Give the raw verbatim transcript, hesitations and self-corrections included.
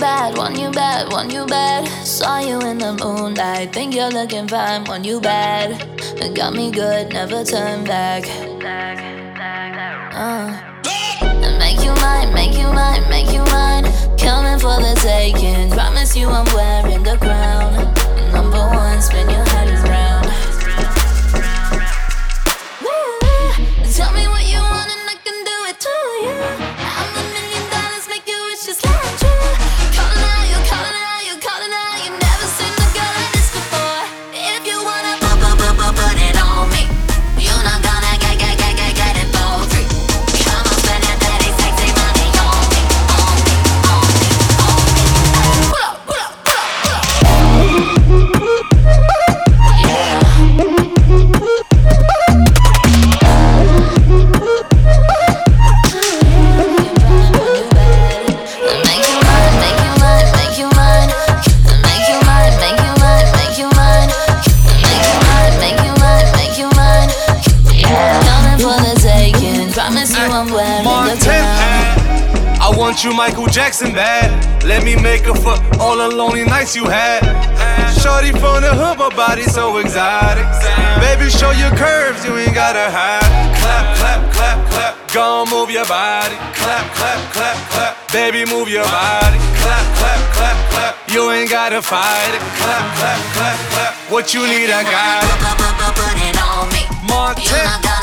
bad, want you bad, want you bad. Saw you in the moonlight, think you're looking fine, want you bad. It got me good, never turn back. Uh. Make you mine, make you mine, make you mine. Coming for the taking. Promise you I'm wearing the crown. Number one, spin your head around. Tell me what you want and I can do it to you. I'm a million dollars, make your wishes come true. Calling out, you calling out, you calling out. You never seen a girl like this before. If you wanna put, put, put, put, put it on me, you're not gonna get, get, get, get, get it for free. Come on, spend that daddy sexy money on me, on me, on me, on me. Pull up, pull up, pull up, pull up. Yeah. I want you Michael Jackson bad. Let me make up for all the lonely nights you had. Shorty from the hood, my body so exotic. Baby, show your curves, you ain't gotta hide. Clap, clap, clap, clap, gon' move your body. Clap, clap, clap, clap, baby, move your body. Clap, clap, clap, clap, you ain't gotta fight it. Clap, clap, clap, clap, what you need, I got it. Put it on me. Montana.